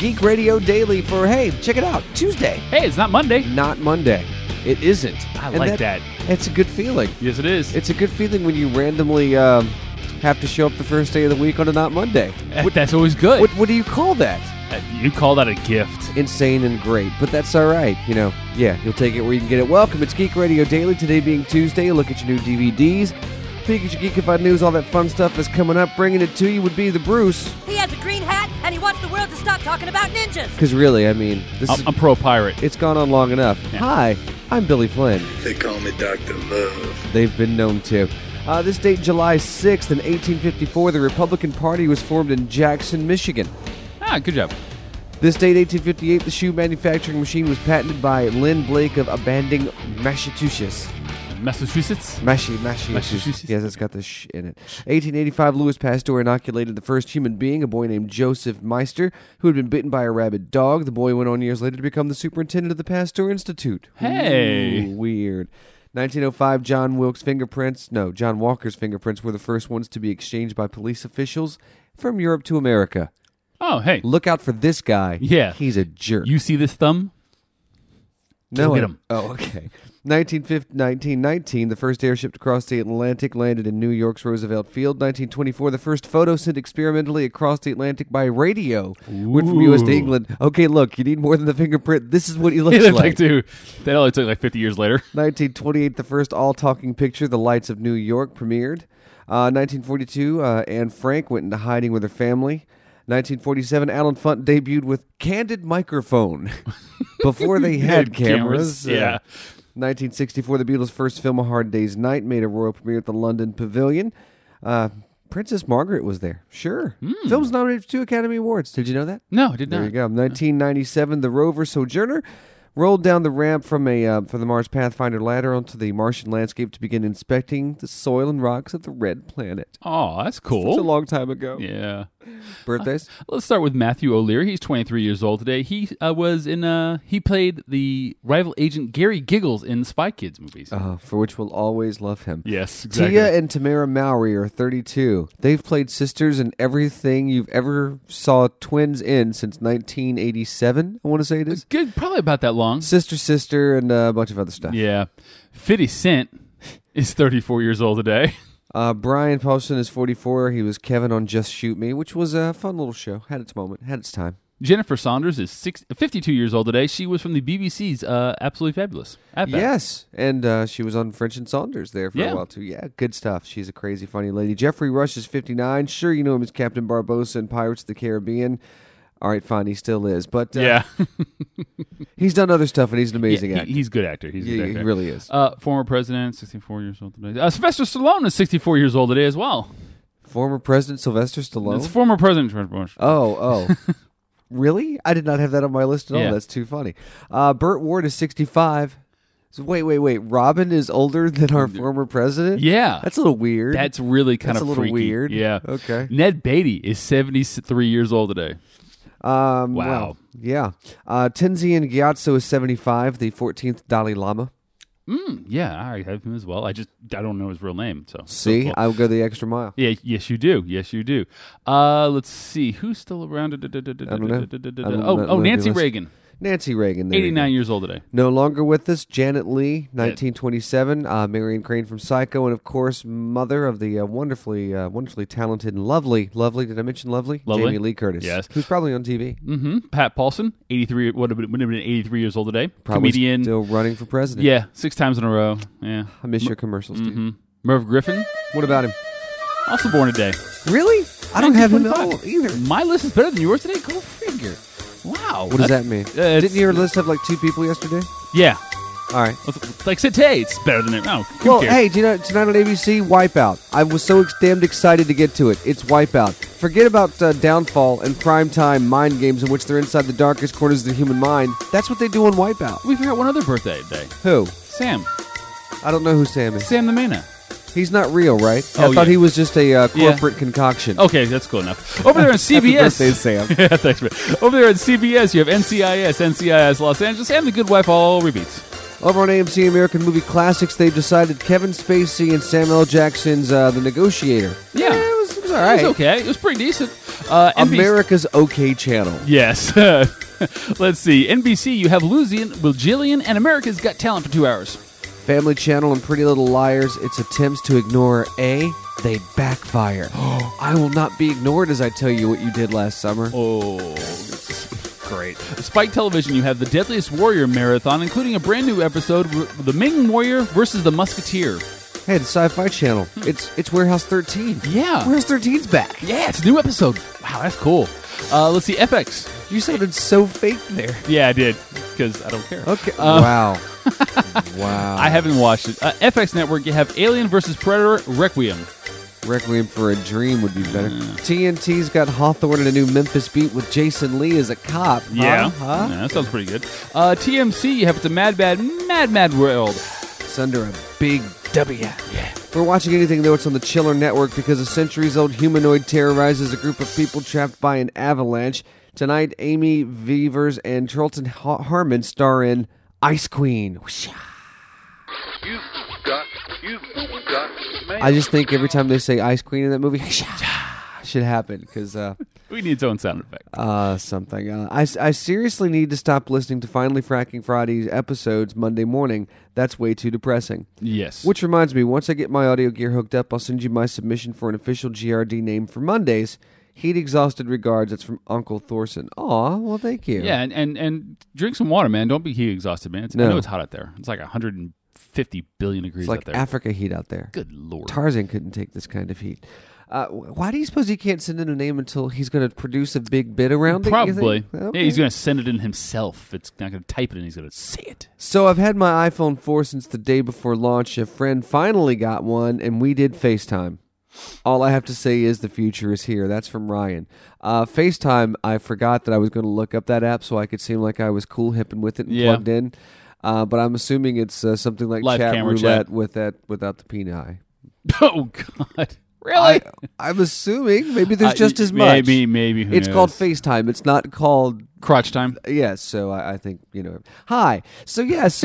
Geek Radio Daily for, hey, check it out, Tuesday. Hey, it's not Monday. Not Monday. It isn't. I like that. It's a good feeling. Yes, it is. It's a good feeling when you randomly have to show up the first day of the week on a not Monday. That's always good. What do you call that? You call that a gift. Insane and great, but that's all right. You know, yeah, you'll take it where you can get it. Welcome. It's Geek Radio Daily. Today being Tuesday, a look at your new DVDs. Peek at your Geekified news, all that fun stuff is coming up. Bringing it to you would be the Bruce. He has a green hat, and he wants the world to stop talking about ninjas. Because really, I mean, I'm pro-pirate. It's gone on long enough. Yeah. Hi, I'm Billy Flynn. They call me Dr. Love. They've been known to. This date, July 6th, in 1854, the Republican Party was formed in Jackson, Michigan. Good job. This date, 1858, the shoe manufacturing machine was patented by Lynn Blake of Abanding, Massachusetts. Massachusetts? Massachusetts. Yes, it's got the sh in it. 1885, Louis Pasteur inoculated the first human being, a boy named Joseph Meister, who had been bitten by a rabid dog. The boy went on years later to become the superintendent of the Pasteur Institute. Hey. Ooh, weird. 1905, John Walker's fingerprints were the first ones to be exchanged by police officials from Europe to America. Oh, hey. Look out for this guy. Yeah. He's a jerk. You see this thumb? No, Go get him. Oh, okay. 1919, the first airship to cross the Atlantic landed in New York's Roosevelt Field. 1924, the first photo sent experimentally across the Atlantic by radio went from U.S. to England. Okay, look, you need more than the fingerprint. This is what he looks like. That only took like 50 years later. 1928, the first all-talking picture, The Lights of New York, premiered. 1942, Anne Frank went into hiding with her family. 1947, Alan Funt debuted with Candid Microphone before they had cameras. Yeah. 1964, the Beatles' first film, A Hard Day's Night, made a royal premiere at the London Pavilion. Princess Margaret was there. Sure. Film's nominated for 2 Academy Awards. Did you know that? No, I did not. There you go. 1997, the rover Sojourner rolled down the ramp from the Mars Pathfinder ladder onto the Martian landscape to begin inspecting the soil and rocks of the Red Planet. Oh, that's cool. Such a long time ago. Yeah. Birthdays? Let's start with Matthew O'Leary. He's 23 years old today. He he played the rival agent Gary Giggles in the Spy Kids movies. For which we'll always love him. Yes, exactly. Tia and Tamara Mowry are 32. They've played sisters in everything you've ever saw twins in since 1987, I want to say it is. Good, probably about that long. Sister, and a bunch of other stuff. Yeah. 50 Cent is 34 years old today. Brian Poston is 44. He was Kevin on Just Shoot Me, which was a fun little show. Had its moment, had its time. Jennifer Saunders is 52 years old today. She was from the BBC's Absolutely Fabulous. Yes, and she was on French and Saunders there for a while, too. Yeah, good stuff. She's a crazy, funny lady. Jeffrey Rush is 59. Sure, you know him as Captain Barbossa in Pirates of the Caribbean. All right, fine, he still is. But yeah. He's done other stuff, and he's an amazing actor. He's a good actor. He really is. Former president, 64 years old today. Sylvester Stallone is 64 years old today as well. Former President Sylvester Stallone? It's former President George Bush. Oh. Really? I did not have that on my list at all. Yeah. That's too funny. Burt Ward is 65. So wait. Robin is older than our former president? Yeah. That's a little weird. That's really kind of a little freaky. weird. Yeah. Okay. Ned Beatty is 73 years old today. Wow. Well, yeah. Tenzin Gyatso is 75, the 14th Dalai Lama. Yeah, I have him as well. I don't know his real name. See, cool. I will go the extra mile. Yeah, yes you do. Let's see, who's still around? I don't know. Nancy Reagan. Nancy Reagan. 89 years old today. No longer with us. Janet Leigh, 1927. Marion Crane from Psycho, and of course, mother of the wonderfully talented and lovely. Did I mention lovely? Jamie Lee Curtis. Yes, who's probably on TV. Mm-hmm. Pat Paulson, 83. Would have been 83 years old today. Probably comedian, still running for president. Yeah, 6 times in a row. Yeah, I miss your commercials, dude. Merv Griffin. What about him? Also born today. Really? I don't have him at all either. My list is better than yours today. Go figure. Wow. What does that mean? Didn't your list have like 2 people yesterday? Yeah. All right. Like today, it's better than it. Oh, well, hey, do you know, tonight on ABC, Wipeout. I was so damned excited to get to it. It's Wipeout. Forget about Downfall and primetime mind games in which they're inside the darkest corners of the human mind. That's what they do on Wipeout. We forgot one other birthday today. Who? Sam. I don't know who Sam is. Sam the Mana. He's not real, right? I thought he was just a corporate concoction. Okay, that's cool enough. Over there on CBS. Happy birthday, Sam. Yeah, thanks, man. Over there on CBS, you have NCIS Los Angeles, and The Good Wife all repeats. Over on AMC American Movie Classics, they've decided Kevin Spacey and Samuel L. Jackson's The Negotiator. Yeah. It was all right. It was okay. It was pretty decent. America's OK Channel. Yes. Let's see. NBC, you have Losing with Jillian and America's Got Talent for 2 hours. Family Channel and Pretty Little Liars, its attempts to ignore A, they backfire. I will not be ignored as I tell you what you did last summer. Oh, great. Spike Television, you have the Deadliest Warrior Marathon, including a brand new episode, The Ming Warrior versus the Musketeer. Hey, the Sci-Fi Channel. It's Warehouse 13. Yeah. Warehouse 13's back. Yeah, it's a new episode. Wow, that's cool. Let's see, FX. You sounded so fake there. Yeah, I did, because I don't care. Okay. Wow. Wow. I haven't watched it. FX Network, you have Alien vs. Predator Requiem. Requiem for a Dream would be better. TNT's got Hawthorne in a new Memphis beat with Jason Lee as a cop. Yeah. Huh? Yeah, that sounds pretty good. TMC, you have It's a Mad World. It's under a big W. Yeah. We're watching anything, though, it's on the Chiller Network because a centuries-old humanoid terrorizes a group of people trapped by an avalanche. Tonight, Amy Vevers and Charlton Harmon star in Ice Queen. You've got mail. I just think every time they say Ice Queen in that movie, should happen because We need its own sound effect. something. I seriously need to stop listening to Finally Fracking Friday's episodes Monday morning. That's way too depressing. Yes. Which reminds me, once I get my audio gear hooked up, I'll send you my submission for an official GRD name for Mondays. Heat exhausted regards. That's from Uncle Thorson. Aw, well, thank you. Yeah, and drink some water, man. Don't be heat exhausted, man. I No. know it's hot out there. It's like 150 billion degrees It's like out there. Africa heat out there. Good Lord. Tarzan couldn't take this kind of heat. Why do you suppose he can't send in a name until he's going to produce a big bit around it? you Probably. think? Okay. Yeah, he's going to send it in himself. It's not going to type it in. He's going to say it. So I've had my iPhone 4 since the day before launch. A friend finally got one, and we did FaceTime. All I have to say is the future is here. That's from Ryan. FaceTime, I forgot that I was going to look up that app so I could seem like I was cool, hip, and with it and Yeah. plugged in. But I'm assuming it's something like Live chat camera roulette chat. without the peni. Oh, God. Really? I'm assuming maybe there's just as much. Maybe. Who It's knows? called FaceTime. It's not called. Crotch time. Yes, so I think, Hi. So, yes,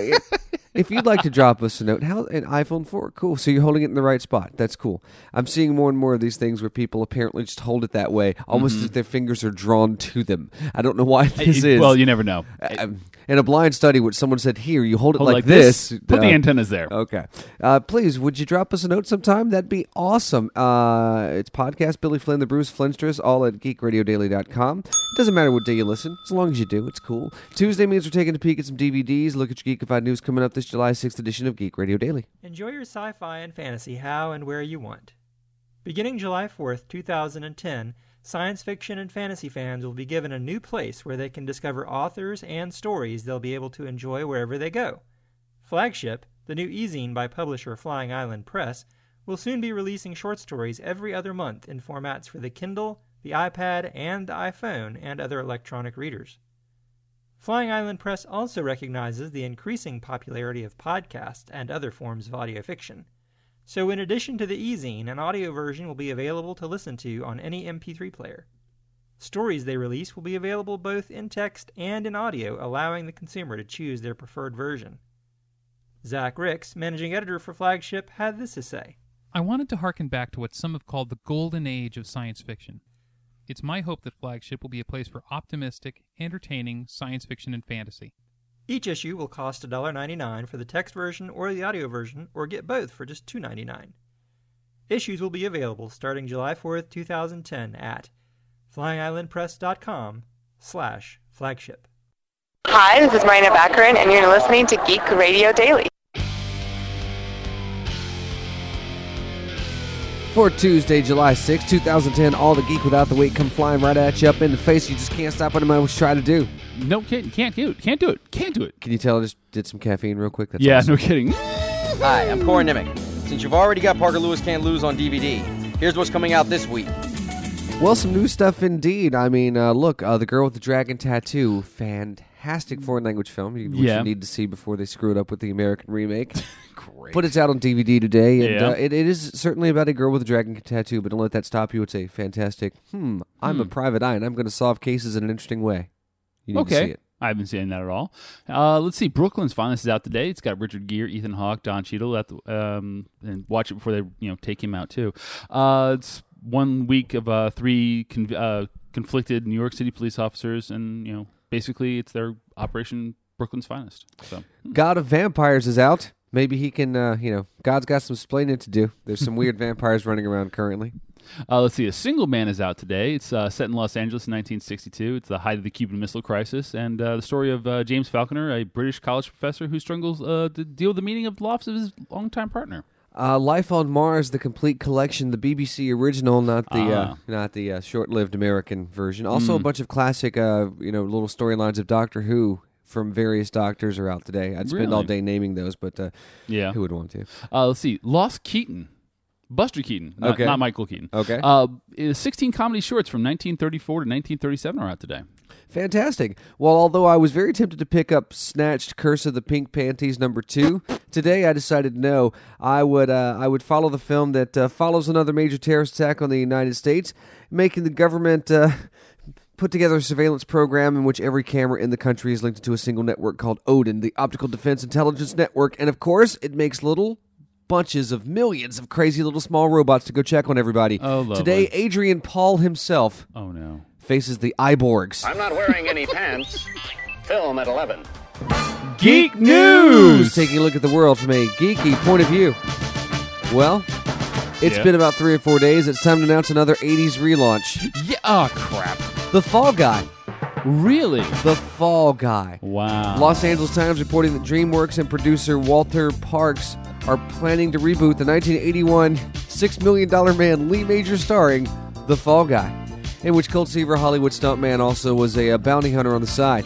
if you'd like to drop us a note, how an iPhone 4, cool. So you're holding it in the right spot. That's cool. I'm seeing more and more of these things where people apparently just hold it that way, almost as if their fingers are drawn to them. I don't know why this is. Well, you never know. In a blind study, which someone said, here, you hold it Hold like this. Put the antennas there. Okay. Please, would you drop us a note sometime? That'd be awesome. It's podcast Billy Flynn, the Bruce Flintstress, all at geekradiodaily.com. It doesn't matter what day you listen, as long as you do. It's cool. Tuesday means we're taking a peek at some DVDs. Look at your Geekified news coming up this July 6th edition of Geek Radio Daily. Enjoy your sci-fi and fantasy how and where you want. Beginning July 4th, 2010, science fiction and fantasy fans will be given a new place where they can discover authors and stories they'll be able to enjoy wherever they go. Flagship, the new e-zine by publisher Flying Island Press, will soon be releasing short stories every other month in formats for the Kindle, the iPad, and the iPhone, and other electronic readers. Flying Island Press also recognizes the increasing popularity of podcasts and other forms of audio fiction. So in addition to the e-zine, an audio version will be available to listen to on any MP3 player. Stories they release will be available both in text and in audio, allowing the consumer to choose their preferred version. Zach Ricks, managing editor for Flagship, had this to say. I wanted to harken back to what some have called the golden age of science fiction. It's my hope that Flagship will be a place for optimistic, entertaining science fiction and fantasy. Each issue will cost $1.99 for the text version or the audio version, or get both for just $2.99. Issues will be available starting July 4th, 2010 at flyingislandpress.com/flagship. Hi, this is Marina Baccarin, and you're listening to Geek Radio Daily. For Tuesday, July 6th, 2010, all the geek without the weight come flying right at you up in the face. You just can't stop what I was trying to do. No, can't do it. Can't do it. Can you tell I just did some caffeine real quick? That's Yeah, awesome. no kidding. Hi, I'm Corey Nimick. Since you've already got Parker Lewis Can't Lose on DVD, here's what's coming out this week. Well, some new stuff indeed. I mean, look, The Girl with the Dragon Tattoo, fantastic foreign language film, which Yeah. you need to see before they screw it up with the American remake. Great. But it's out on DVD today, and Yeah. it is certainly about a girl with a dragon tattoo, but don't let that stop you. It's a fantastic, I'm a private eye, and I'm going to solve cases in an interesting way. You need to see Okay. it. I haven't seen that at all. Let's see. Brooklyn's Finest is out today. It's got Richard Gere, Ethan Hawke, Don Cheadle. And watch it before they take him out too. It's 1 week of 3 conflicted New York City police officers, and basically it's their Operation Brooklyn's Finest. So, God of Vampires is out. Maybe he can, God's got some explaining to do. There's some weird vampires running around currently. Let's see. A Single Man is out today. It's set in Los Angeles in 1962. It's the height of the Cuban Missile Crisis, and the story of James Falconer, a British college professor who struggles to deal with the meaning of the loss of his longtime partner. Life on Mars, the complete collection, the BBC original, not the short-lived American version. Also, a bunch of classic, little storylines of Doctor Who from various doctors are out today. I'd spend all day naming those, but who would want to? Let's see. Lost Keaton. Buster Keaton, not Michael Keaton. Okay. 16 comedy shorts from 1934 to 1937 are out today. Fantastic. Well, although I was very tempted to pick up Snatched Curse of the Pink Panties #2, today I decided no. I would follow the film that follows another major terrorist attack on the United States, making the government put together a surveillance program in which every camera in the country is linked to a single network called Odin, the Optical Defense Intelligence Network, and of course, it makes little bunches of millions of crazy little small robots to go check on everybody. Oh, lovely. Today, Adrian Paul himself faces the Iborgs. I'm not wearing any pants. Film at 11. Geek News! Taking a look at the world from a geeky point of view. Well, it's been about 3 or 4 days. It's time to announce another 80s relaunch. Yeah. Oh, crap. The Fall Guy. Really? The Fall Guy. Wow. Los Angeles Times reporting that DreamWorks and producer Walter Parks are planning to reboot the 1981 $6 Million Man Lee Majors starring The Fall Guy, in which Colt Seaver Hollywood stuntman also was a bounty hunter on the side.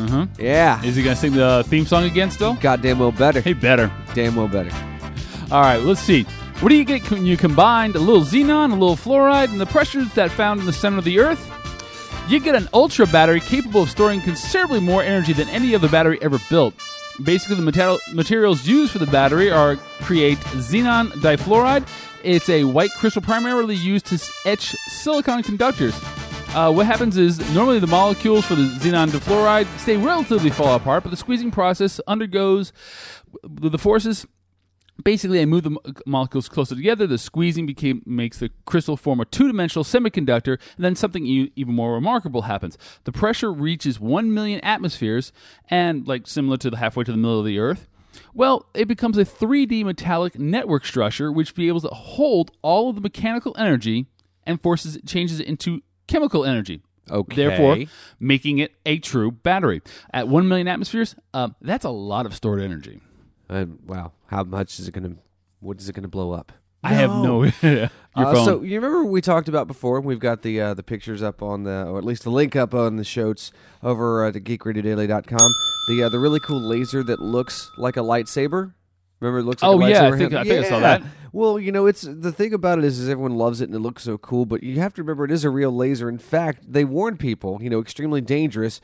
Yeah. Is he going to sing the theme song again still? Goddamn well better. He better. Damn well better. All right, let's see. What do you get when you combine a little xenon, a little fluoride, and the pressures that found in the center of the Earth? You get an ultra battery capable of storing considerably more energy than any other battery ever built. Basically, the materials used for the battery create xenon difluoride. It's a white crystal primarily used to etch silicon conductors. What happens is, normally the molecules for the xenon difluoride stay relatively far apart, but the squeezing process undergoes the forces. Basically, they move the molecules closer together. The squeezing makes the crystal form a two-dimensional semiconductor, and then something even more remarkable happens. The pressure reaches 1 million atmospheres, and similar to the halfway to the middle of the Earth. Well, it becomes a 3D metallic network structure, which be able to hold all of the mechanical energy and changes it into chemical energy. Okay. Therefore, making it a true battery. At 1 million atmospheres, that's a lot of stored energy. Wow. How much is it going to... What is it going to blow up? I have no idea. Your phone. So you remember we talked about before? We've got the pictures up on or at least the link up on the shows over at geekradiodaily.com. The really cool laser that looks like a lightsaber. Remember, it looks like a lightsaber. I think I saw that. Well, it's the thing about it is everyone loves it and it looks so cool, but you have to remember it is a real laser. In fact, they warn people, extremely dangerous.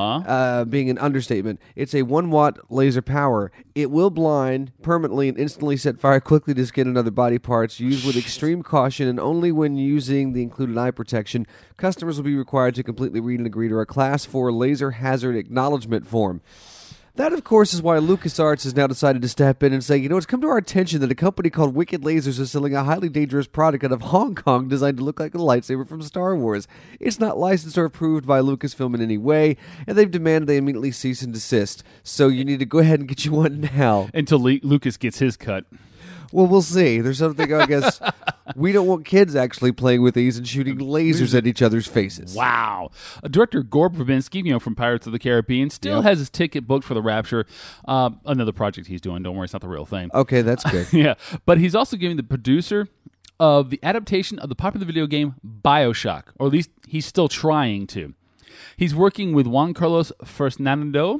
Being an understatement. It's a 1 watt laser power. It will blind permanently and instantly set fire quickly to skin and other body parts. Used with extreme caution and only when using the included eye protection. Customers will be required to completely read and agree to a Class 4 laser hazard acknowledgement form. That, of course, is why LucasArts has now decided to step in and say, it's come to our attention that a company called Wicked Lasers is selling a highly dangerous product out of Hong Kong designed to look like a lightsaber from Star Wars. It's not licensed or approved by Lucasfilm in any way, and they've demanded they immediately cease and desist. So you need to go ahead and get you one now. Until Lucas gets his cut. Well, we'll see. There's something, I guess, we don't want kids actually playing with these and shooting lasers at each other's faces. Wow. Director Gore Verbinski, from Pirates of the Caribbean, still has his ticket booked for The Rapture. Another project he's doing. Don't worry, it's not the real thing. Okay, that's good. Yeah, but he's also giving the producer of the adaptation of the popular video game BioShock, or at least he's still trying to. He's working with Juan Carlos Fernando.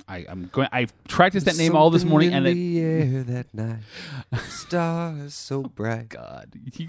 I practiced that name all this morning, and the air that night, stars so bright. God, you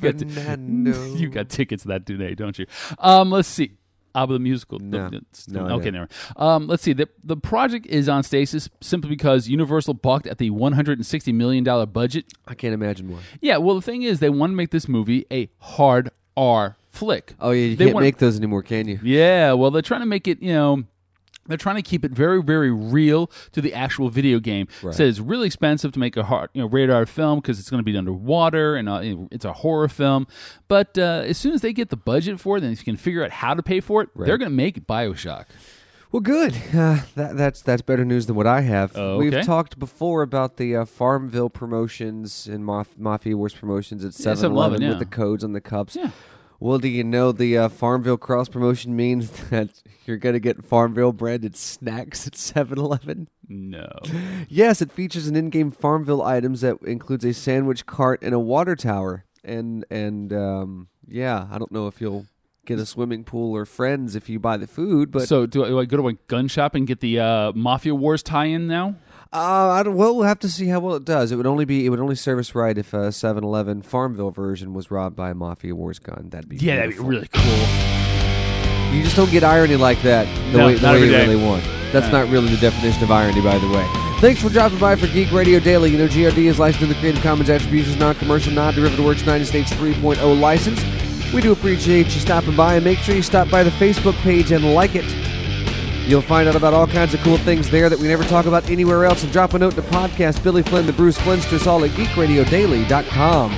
got tickets that today, don't you? Let's see. The musical. No. Okay, never mind. Let's see. The project is on stasis simply because Universal balked at the $160 million budget. I can't imagine why. Yeah, well, the thing is, they want to make this movie a hard R flick. Oh, yeah, you can't make those anymore, can you? Yeah, well, they're trying to make it, They're trying to keep it very, very real to the actual video game. Right. So it's really expensive to make a rated R film because it's going to be underwater and it's a horror film. But as soon as they get the budget for it and you can figure out how to pay for it, they're going to make BioShock. Well, good. That's better news than what I have. Okay. We've talked before about the Farmville promotions and Mafia Wars promotions at 7-Eleven with the codes on the cups. Yeah. Well, do you know the Farmville cross promotion means that you're going to get Farmville branded snacks at 7-Eleven? No. Yes, it features an in-game Farmville items that includes a sandwich cart and a water tower. And yeah, I don't know if you'll get a swimming pool or friends if you buy the food, but So do I go to a gun shop and get the Mafia Wars tie-in now? we'll have to see how well it does. It would only serve us right if a 7-Eleven Farmville version was robbed by a Mafia Wars gun. That'd be Yeah, that'd be beautiful. really cool. You just don't get irony like that the No, way not every you day. really want. That's No. not really the definition of irony, by the way. Thanks for dropping by for Geek Radio Daily. You know, GRD is licensed in the Creative Commons Attribution Non-Commercial Non-Derivative Works United States 3.0 license. We do appreciate you stopping by, and make sure you stop by the Facebook page and like it. You'll find out about all kinds of cool things there that we never talk about anywhere else. And drop a note to podcast Billy Flynn, the Bruce Flintsters, all at geekradiodaily.com.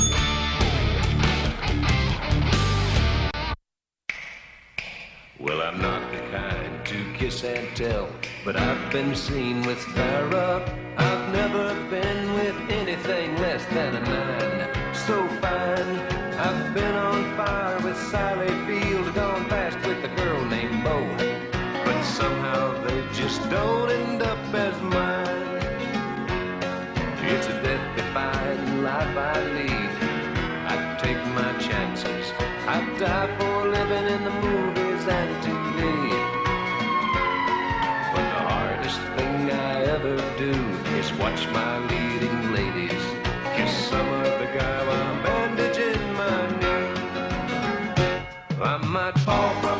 Well, I'm not the kind to kiss and tell, but I've been seen with Farrah. I've never been with anything less than a 9. So fine, I've been on fire with Sally Field, gone fast with a girl named Bo. But somehow they just don't end up as mine. It's a death-defying life I lead. I take my chances. I die for living in the movies and TV. But the hardest thing I ever do is watch my leading ladies kiss some other guy while I'm bandaging my knee. I might fall from